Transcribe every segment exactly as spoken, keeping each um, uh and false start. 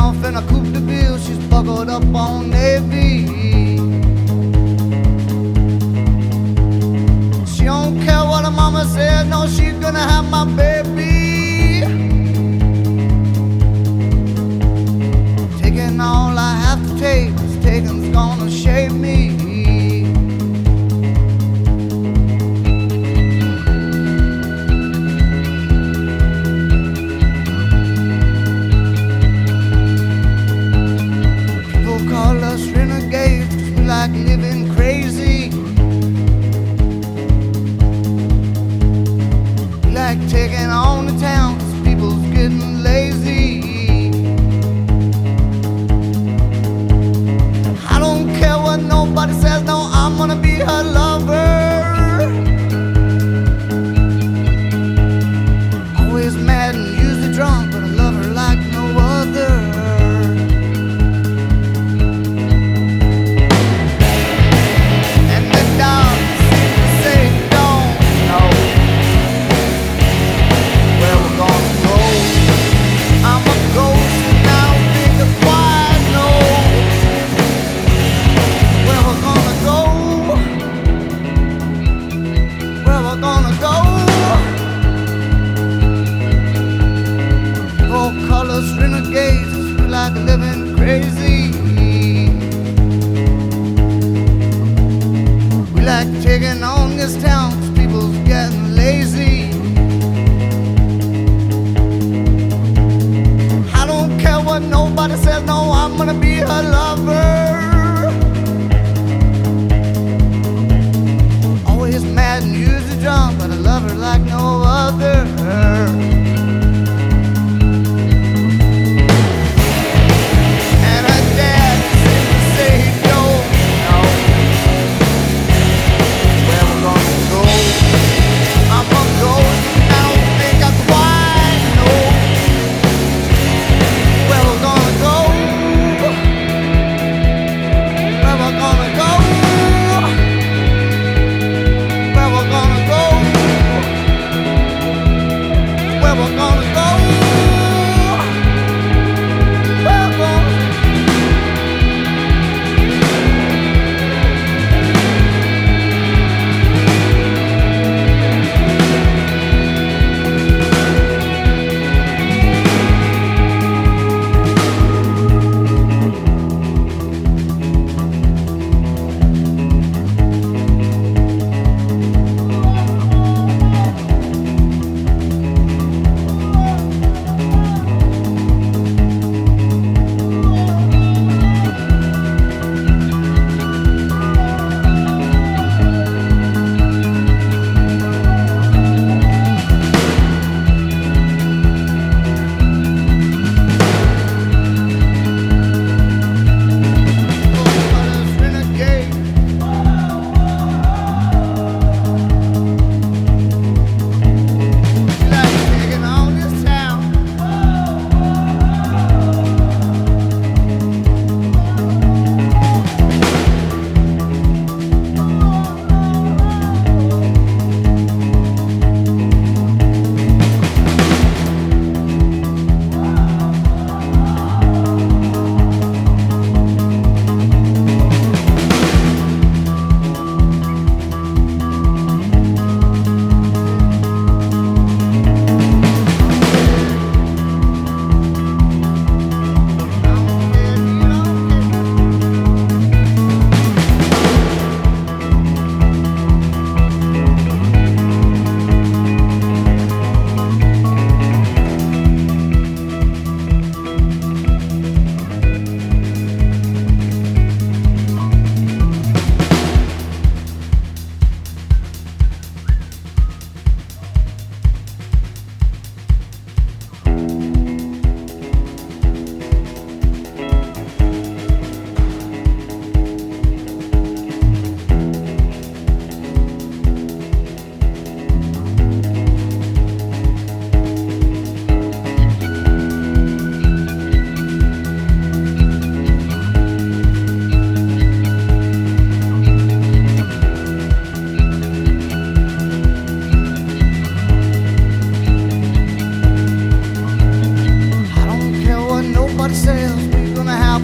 off in a coupe de ville. She's buckled up on Navy. She don't care what her mama said. No, she's gonna have my baby. Taking all I have to take, 'cause taking's gonna shape me. Call us renegades, 'cause we like living crazy. We like taking on the town, 'cause people's getting lazy. I don't care what nobody says, no, I'm gonna be her lover. Always mad and usually drunk, but I love her like no other. Colors renegades, we like living crazy. We like taking on this town, 'cause people's getting lazy. I don't care what nobody says, no, I'm gonna be her lover. Always mad and usually drunk, but I love her like no other.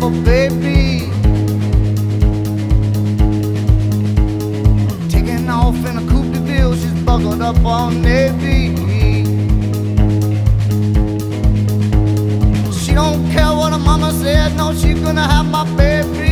have a baby. Taking off in a coupe de ville, she's buckled up on Navy. She don't care what her mama said, no, she gonna have my baby.